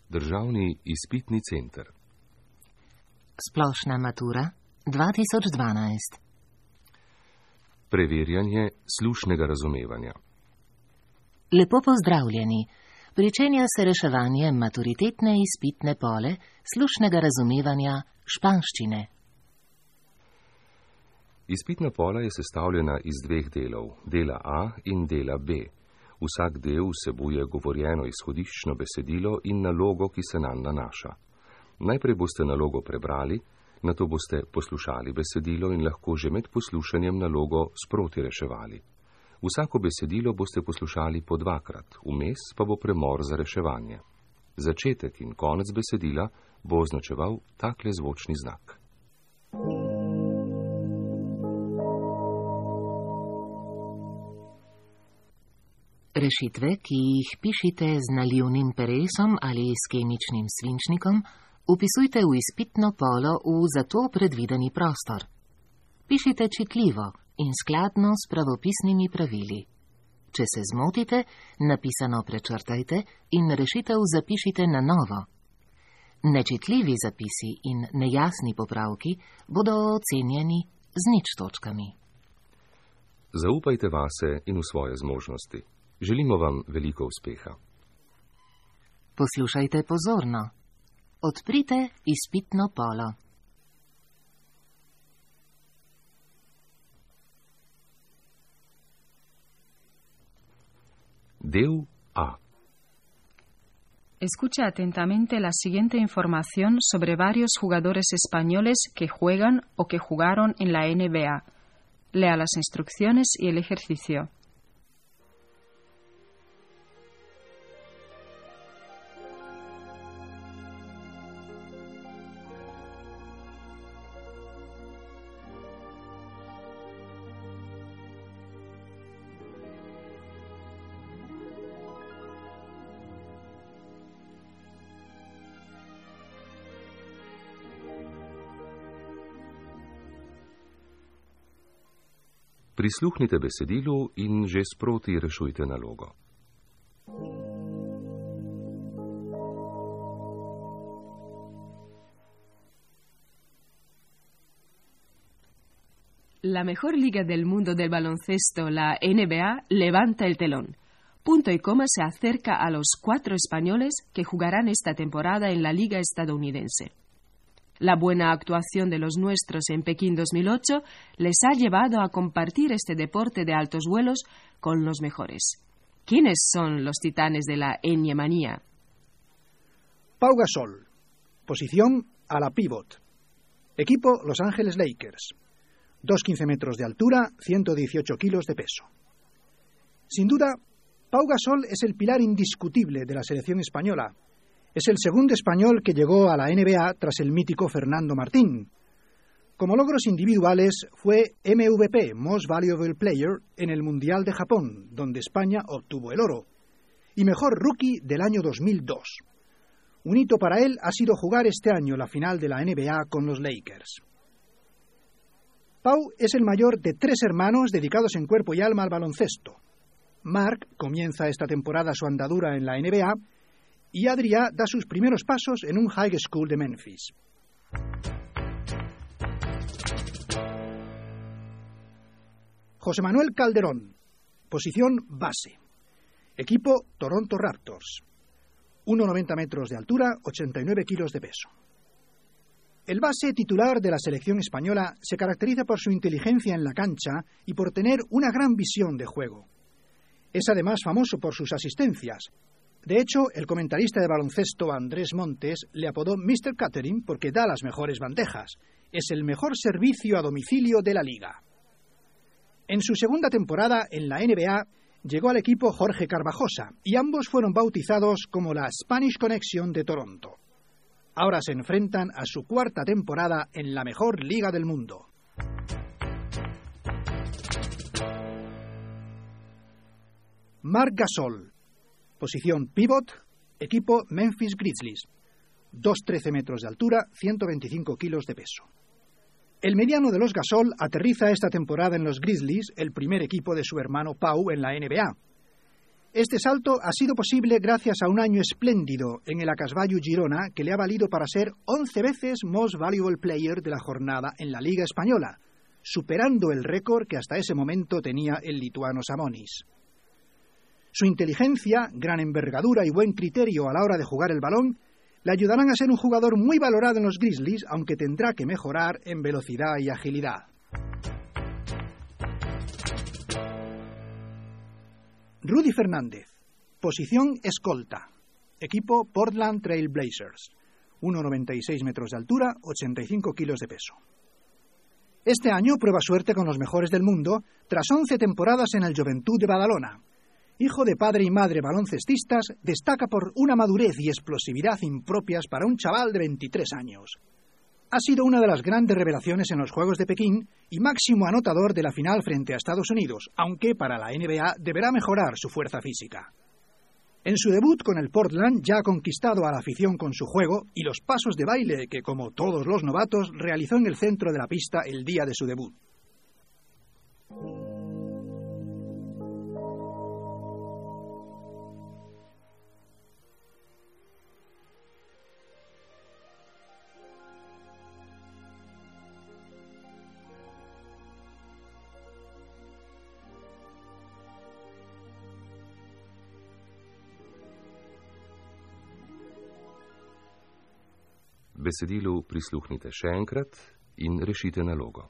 Državni izpitni center. Splošna matura 2012. Preverjanje slušnega razumevanja. Lepo pozdravljeni. Pričenja se reševanje maturitetne izpitne pole slušnega razumevanja španščine. Izpitna pola je sestavljena iz dveh delov, dela A in dela B. Vsak del vsebuje govorjeno izhodiščno besedilo in nalogo, ki se nanj nanaša. Najprej boste nalogo prebrali, nato boste poslušali besedilo in lahko že med poslušanjem nalogo sproti reševali. Vsako besedilo boste poslušali po dvakrat, vmes pa bo premor za reševanje. Začetek in konec besedila bo označeval takle zvočni znak. Rešitve, ki jih pišite z nalivnim peresom ali s kemičnim svinčnikom, vpisujte v izpitno polo v za to predvideni prostor. Pišite čitljivo in skladno s pravopisnimi pravili. Če se zmotite, napisano prečrtajte in rešitev zapišite na novo. Nečitljivi zapisi in nejasni popravki bodo ocenjeni z 0 točkami. Zaupajte vase in v svoje zmožnosti. Želimo vam veliko uspeha. Poslušajte pozorno. Odprite izpitno polo. Del A. Escucha atentamente la siguiente información sobre varios jugadores españoles que juegan o que jugaron en la NBA. Lea las instrucciones y el ejercicio. Prisluhnite besedilu in že sproti rešujte nalogo. La mejor liga del mundo del baloncesto, la NBA, levanta el telón. Punto y coma se acerca a los 4 españoles que jugarán esta temporada en la liga estadounidense. La buena actuación de los nuestros en Pekín 2008 les ha llevado a compartir este deporte de altos vuelos con los mejores. ¿Quiénes son los titanes de la Enyemanía? Pau Gasol. Posición a la pívot. Equipo Los Ángeles Lakers. 2,15 metros de altura, 118 kilos de peso. Sin duda, Pau Gasol es el pilar indiscutible de la selección española. Es el segundo español que llegó a la NBA tras el mítico Fernando Martín. Como logros individuales, fue MVP, Most Valuable Player, en el Mundial de Japón, donde España obtuvo el oro, y mejor rookie del año 2002. Un hito para él ha sido jugar este año la final de la NBA con los Lakers. Pau es el mayor de 3 hermanos dedicados en cuerpo y alma al baloncesto. Marc comienza esta temporada su andadura en la NBA, y Adrià da sus primeros pasos en un high school de Memphis. José Manuel Calderón, posición base. Equipo Toronto Raptors. 1,90 metros de altura, 89 kilos de peso. El base titular de la selección española se caracteriza por su inteligencia en la cancha y por tener una gran visión de juego. Es además famoso por sus asistencias. De hecho, el comentarista de baloncesto Andrés Montes le apodó Mr. Catering porque da las mejores bandejas. Es el mejor servicio a domicilio de la liga. En su segunda temporada en la NBA llegó al equipo Jorge Carvajosa y ambos fueron bautizados como la Spanish Connection de Toronto. Ahora se enfrentan a su 4ª temporada en la mejor liga del mundo. Marc Gasol. Posición pivot, equipo Memphis Grizzlies. 2,13 metros de altura, 125 kilos de peso. El mediano de los Gasol aterriza esta temporada en los Grizzlies, el primer equipo de su hermano Pau en la NBA. Este salto ha sido posible gracias a un año espléndido en el Acasvallu Girona que le ha valido para ser 11 veces Most Valuable Player de la jornada en la Liga Española, superando el récord que hasta ese momento tenía el lituano Sabonis. Su inteligencia, gran envergadura y buen criterio a la hora de jugar el balón le ayudarán a ser un jugador muy valorado en los Grizzlies, aunque tendrá que mejorar en velocidad y agilidad. Rudy Fernández, posición escolta, equipo Portland Trail Blazers, 1,96 metros de altura, 85 kilos de peso. Este año prueba suerte con los mejores del mundo tras 11 temporadas en el Joventut de Badalona. Hijo de padre y madre baloncestistas, destaca por una madurez y explosividad impropias para un chaval de 23 años. Ha sido una de las grandes revelaciones en los Juegos de Pekín y máximo anotador de la final frente a Estados Unidos, aunque para la NBA deberá mejorar su fuerza física. En su debut con el Portland ya ha conquistado a la afición con su juego y los pasos de baile que, como todos los novatos, realizó en el centro de la pista el día de su debut. Besedilu prisluhnite še enkrat in rešite nalogo.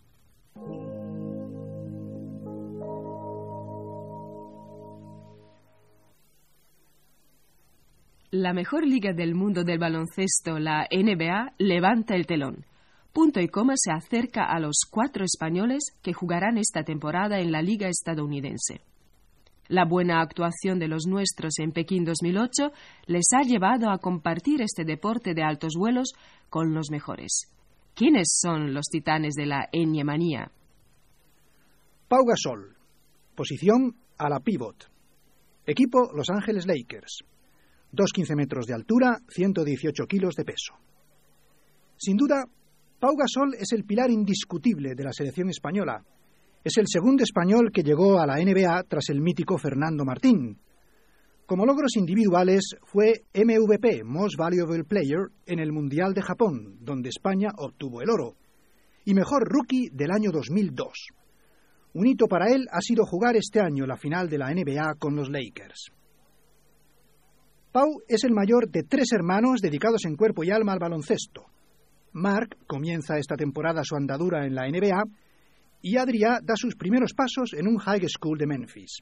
La mejor liga del mundo del baloncesto, la NBA, levanta el telón. Punto y coma se acerca a los 4 españoles que jugarán esta temporada en la liga estadounidense. La buena actuación de los nuestros en Pekín 2008 les ha llevado a compartir este deporte de altos vuelos con los mejores. ¿Quiénes son los titanes de la Enyemanía? Pau Gasol, posición a la pivot. Equipo Los Ángeles Lakers. 2,15 metros de altura, 118 kilos de peso. Sin duda, Pau Gasol es el pilar indiscutible de la selección española. Es el segundo español que llegó a la NBA tras el mítico Fernando Martín. Como logros individuales, fue MVP, Most Valuable Player, en el Mundial de Japón, donde España obtuvo el oro, y mejor rookie del año 2002. Un hito para él ha sido jugar este año la final de la NBA con los Lakers. Pau es el mayor de 3 hermanos dedicados en cuerpo y alma al baloncesto. Marc comienza esta temporada su andadura en la NBA, y Adrià da sus primeros pasos en un high school de Memphis.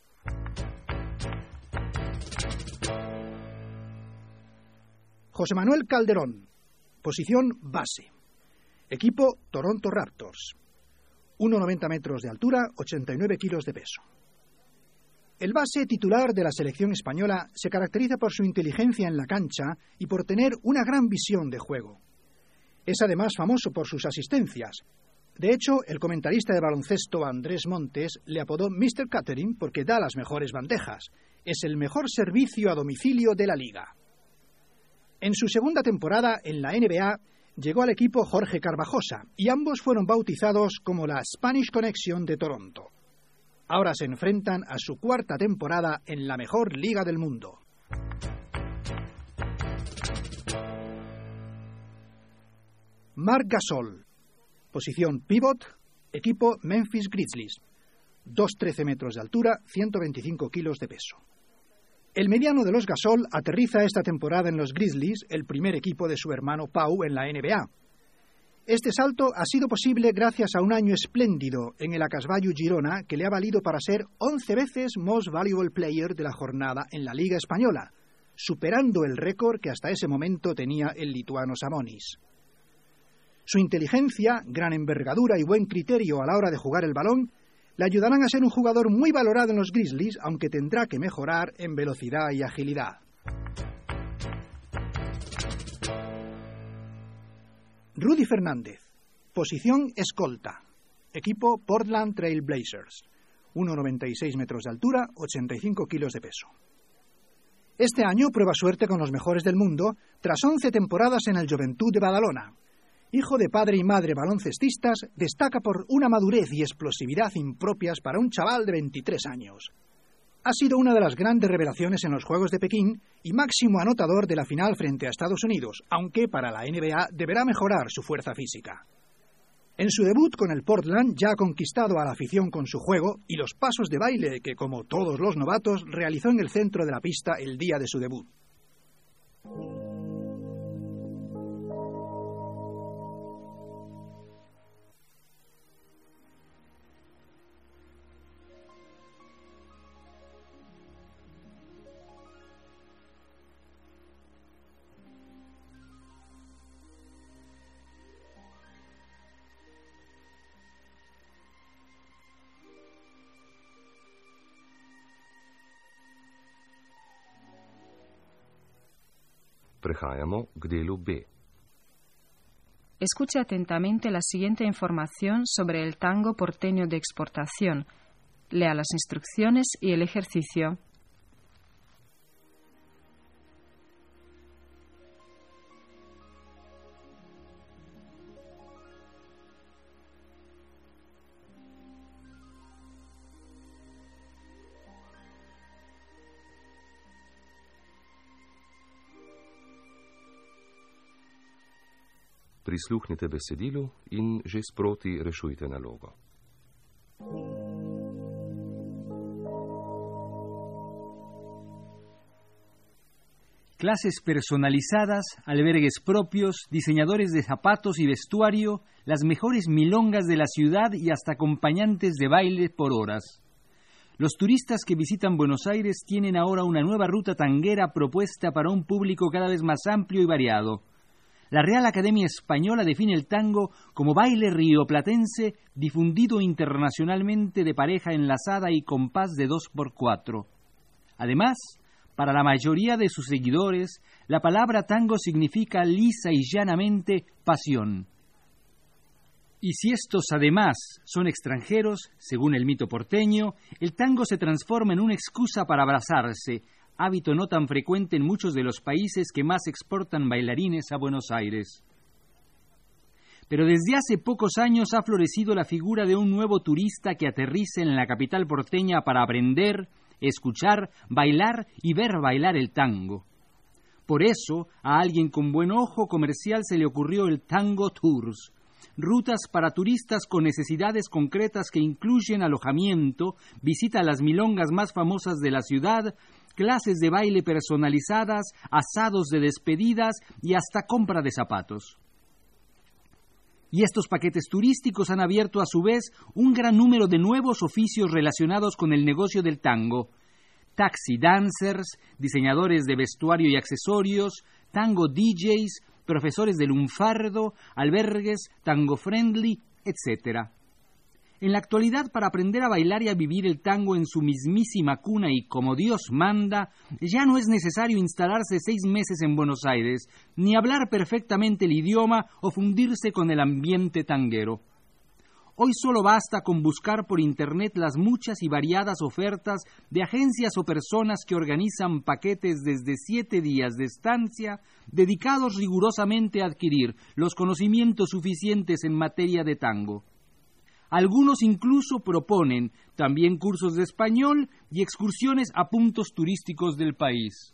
José Manuel Calderón, posición base. Equipo Toronto Raptors. 1,90 metros de altura, 89 kilos de peso. El base titular de la selección española se caracteriza por su inteligencia en la cancha y por tener una gran visión de juego. Es además famoso por sus asistencias. De hecho, el comentarista de baloncesto Andrés Montes le apodó Mr. Catering porque da las mejores bandejas. Es el mejor servicio a domicilio de la liga. En su segunda temporada en la NBA llegó al equipo Jorge Carvajosa y ambos fueron bautizados como la Spanish Connection de Toronto. Ahora se enfrentan a su 4ª temporada en la mejor liga del mundo. Marc Gasol, posición pivot, equipo Memphis Grizzlies, 2,13 metros de altura, 125 kilos de peso. El mediano de los Gasol aterriza esta temporada en los Grizzlies, el primer equipo de su hermano Pau en la NBA. Este salto ha sido posible gracias a un año espléndido en el Acasvallu Girona que le ha valido para ser 11 veces Most Valuable Player de la jornada en la Liga Española, superando el récord que hasta ese momento tenía el lituano Sabonis. Su inteligencia, gran envergadura y buen criterio a la hora de jugar el balón le ayudarán a ser un jugador muy valorado en los Grizzlies, aunque tendrá que mejorar en velocidad y agilidad. Rudy Fernández, posición escolta, equipo Portland Trail Blazers, 1,96 metros de altura, 85 kilos de peso. Este año prueba suerte con los mejores del mundo tras 11 temporadas en el Joventut de Badalona. Hijo de padre y madre baloncestistas, destaca por una madurez y explosividad impropias para un chaval de 23 años. Ha sido una de las grandes revelaciones en los Juegos de Pekín y máximo anotador de la final frente a Estados Unidos, aunque para la NBA deberá mejorar su fuerza física. En su debut con el Portland ya ha conquistado a la afición con su juego y los pasos de baile que, como todos los novatos, realizó en el centro de la pista el día de su debut. Prehajamo k delu B. Escuche atentamente la siguiente información sobre el tango porteño de exportación. Lea las instrucciones y el ejercicio. Prisluhnite besedilu in že sproti rešujte nalogo. Clases personalizadas, albergues propios, diseñadores de zapatos y vestuario, las mejores milongas de la ciudad y hasta acompañantes de baile por horas. Los turistas que visitan Buenos Aires tienen ahora una nueva ruta tanguera propuesta para un público cada vez más amplio y variado. La Real Academia Española define el tango como baile rioplatense difundido internacionalmente de pareja enlazada y compás de 2x4. Además, para la mayoría de sus seguidores, la palabra tango significa lisa y llanamente pasión. Y si estos además son extranjeros, según el mito porteño, el tango se transforma en una excusa para abrazarse, hábito no tan frecuente en muchos de los países que más exportan bailarines a Buenos Aires. Pero desde hace pocos años ha florecido la figura de un nuevo turista que aterriza en la capital porteña para aprender, escuchar, bailar y ver bailar el tango. Por eso, a alguien con buen ojo comercial se le ocurrió el Tango Tours, rutas para turistas con necesidades concretas que incluyen alojamiento, visita a las milongas más famosas de la ciudad, clases de baile personalizadas, asados de despedidas y hasta compra de zapatos. Y estos paquetes turísticos han abierto a su vez un gran número de nuevos oficios relacionados con el negocio del tango. Taxi dancers, diseñadores de vestuario y accesorios, tango DJs, profesores de lunfardo, albergues, tango friendly, etc. En la actualidad, para aprender a bailar y a vivir el tango en su mismísima cuna y como Dios manda, ya no es necesario instalarse 6 meses en Buenos Aires, ni hablar perfectamente el idioma o fundirse con el ambiente tanguero. Hoy solo basta con buscar por internet las muchas y variadas ofertas de agencias o personas que organizan paquetes desde 7 días de estancia dedicados rigurosamente a adquirir los conocimientos suficientes en materia de tango. Algunos incluso proponen también cursos de español y excursiones a puntos turísticos del país.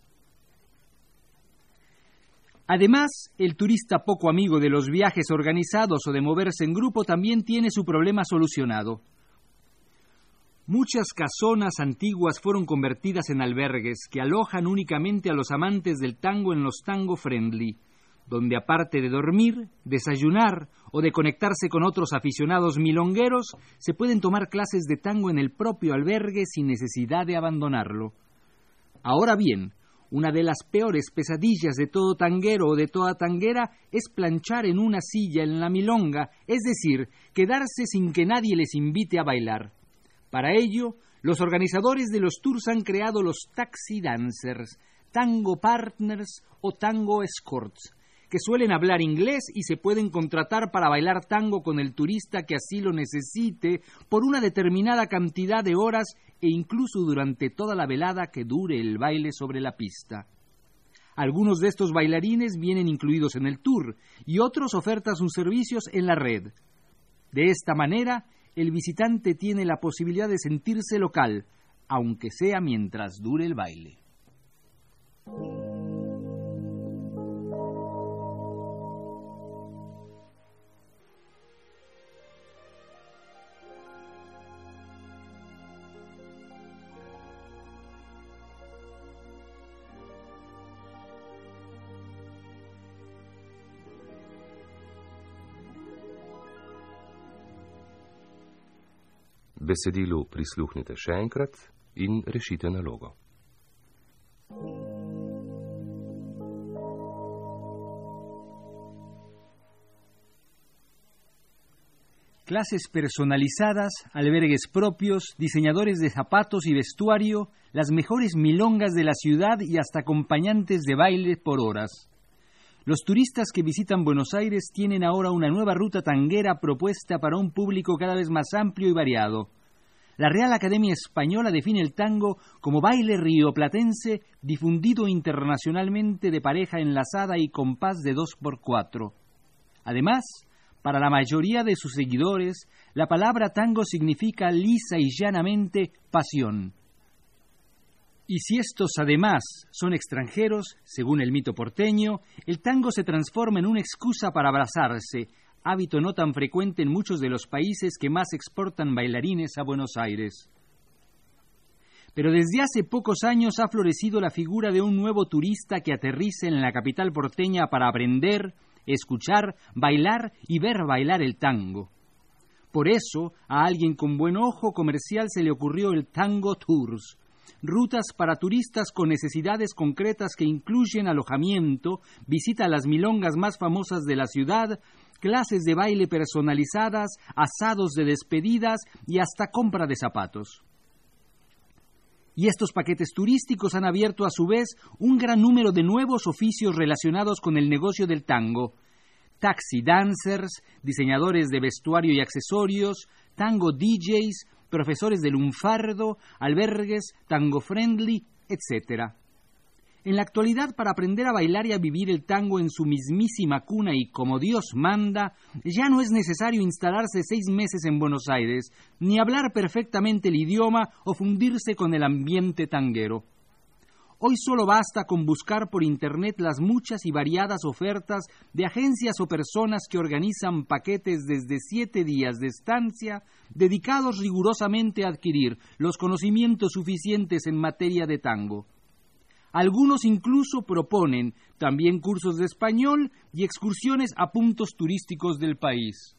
Además, el turista poco amigo de los viajes organizados o de moverse en grupo también tiene su problema solucionado. Muchas casonas antiguas fueron convertidas en albergues que alojan únicamente a los amantes del tango en los tango friendly, donde aparte de dormir, desayunar o de conectarse con otros aficionados milongueros, se pueden tomar clases de tango en el propio albergue sin necesidad de abandonarlo. Ahora bien, una de las peores pesadillas de todo tanguero o de toda tanguera es planchar en una silla en la milonga, es decir, quedarse sin que nadie les invite a bailar. Para ello, los organizadores de los tours han creado los taxi dancers, tango partners o tango escorts, que suelen hablar inglés y se pueden contratar para bailar tango con el turista que así lo necesite por una determinada cantidad de horas e incluso durante toda la velada que dure el baile sobre la pista. Algunos de estos bailarines vienen incluidos en el tour y otros ofertan sus servicios en la red. De esta manera, el visitante tiene la posibilidad de sentirse local, aunque sea mientras dure el baile. Besedilu prisluhnite še enkrat in rešite nalogo. Clases personalizadas, albergues propios, diseñadores de zapatos y vestuario, las mejores milongas de la ciudad y hasta acompañantes de baile por horas. Los turistas que visitan Buenos Aires tienen ahora una nueva ruta tanguera propuesta para un público cada vez más amplio y variado. La Real Academia Española define el tango como baile rioplatense difundido internacionalmente de pareja enlazada y compás de 2x4. Además, para la mayoría de sus seguidores, la palabra tango significa lisa y llanamente pasión. Y si estos además son extranjeros, según el mito porteño, el tango se transforma en una excusa para abrazarse, hábito no tan frecuente en muchos de los países que más exportan bailarines a Buenos Aires. Pero desde hace pocos años ha florecido la figura de un nuevo turista que aterriza en la capital porteña para aprender, escuchar, bailar y ver bailar el tango. Por eso, a alguien con buen ojo comercial se le ocurrió el Tango Tours, rutas para turistas con necesidades concretas que incluyen alojamiento, visita a las milongas más famosas de la ciudad, clases de baile personalizadas, asados de despedidas y hasta compra de zapatos. Y estos paquetes turísticos han abierto a su vez un gran número de nuevos oficios relacionados con el negocio del tango. Taxi dancers, diseñadores de vestuario y accesorios, tango DJs, profesores de lunfardo, albergues, tango friendly, etc. En la actualidad, para aprender a bailar y a vivir el tango en su mismísima cuna y como Dios manda, ya no es necesario instalarse 6 meses en Buenos Aires, ni hablar perfectamente el idioma o fundirse con el ambiente tanguero. Hoy solo basta con buscar por internet las muchas y variadas ofertas de agencias o personas que organizan paquetes desde 7 días de estancia dedicados rigurosamente a adquirir los conocimientos suficientes en materia de tango. Algunos incluso proponen también cursos de español y excursiones a puntos turísticos del país.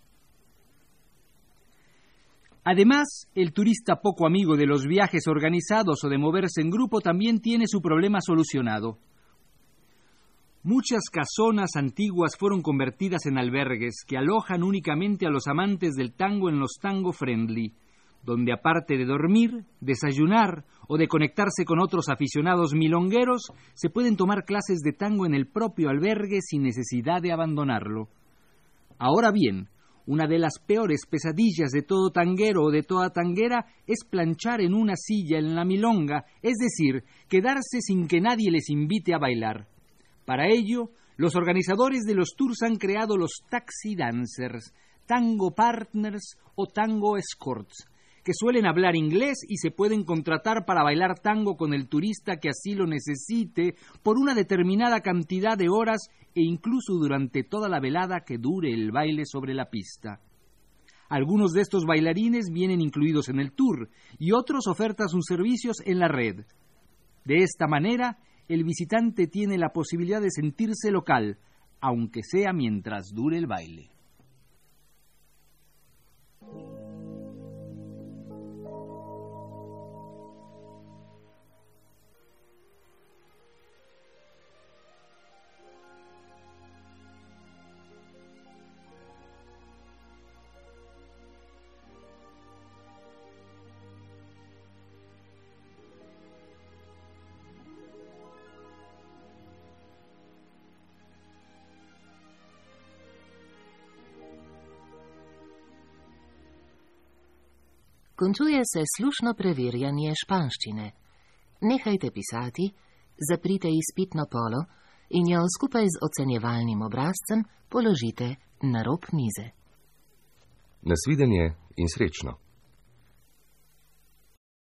Además, el turista poco amigo de los viajes organizados o de moverse en grupo también tiene su problema solucionado. Muchas casonas antiguas fueron convertidas en albergues que alojan únicamente a los amantes del tango en los tango friendly, donde aparte de dormir, desayunar o de conectarse con otros aficionados milongueros, se pueden tomar clases de tango en el propio albergue sin necesidad de abandonarlo. Ahora bien, una de las peores pesadillas de todo tanguero o de toda tanguera es planchar en una silla en la milonga, es decir, quedarse sin que nadie les invite a bailar. Para ello, los organizadores de los tours han creado los taxi dancers, tango partners o tango escorts, que suelen hablar inglés y se pueden contratar para bailar tango con el turista que así lo necesite por una determinada cantidad de horas e incluso durante toda la velada que dure el baile sobre la pista. Algunos de estos bailarines vienen incluidos en el tour y otros ofertan sus servicios en la red. De esta manera, el visitante tiene la posibilidad de sentirse local, aunque sea mientras dure el baile. Končuje se slušno preverjanje španščine. Nehajte pisati, zaprite izpitno polo in jo skupaj z ocenjevalnim obrazcem položite na rob mize. Nasvidenje in srečno.